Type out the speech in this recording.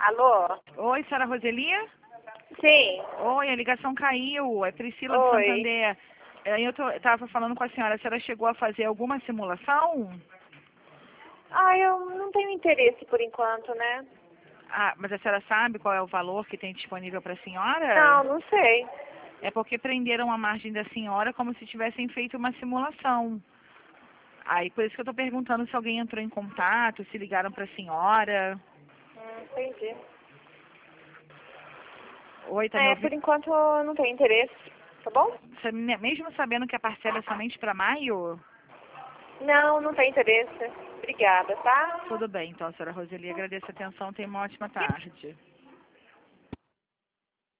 Alô? Oi, senhora Roselia? Sim. Oi, a ligação caiu. É Priscila de Oi. Santander. Eu tava falando com a senhora chegou a fazer alguma simulação? Eu não tenho interesse por enquanto, né? Ah, mas a senhora sabe qual é o valor que tem disponível para a senhora? Não sei. É porque prenderam a margem da senhora como se tivessem feito uma simulação. Aí, por isso que eu tô perguntando se alguém entrou em contato, se ligaram para a senhora. Entendi. Oi, tá me Por ouvindo? enquanto eu não tenho interesse, tá bom? Mesmo sabendo que a parcela é somente para maio? Não tenho interesse. Obrigada, tá? Tudo bem, então, senhora Roseli. Agradeço a atenção. Tenha uma ótima tarde.